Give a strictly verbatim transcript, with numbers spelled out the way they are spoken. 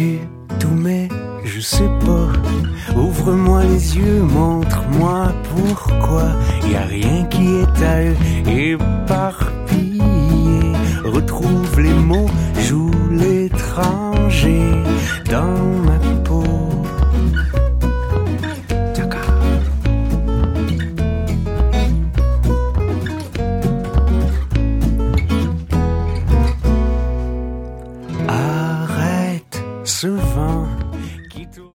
vu tout mais je sais pas. Ouvre-moi les yeux, montre-moi pourquoi y a rien qui est à eux éparpillé.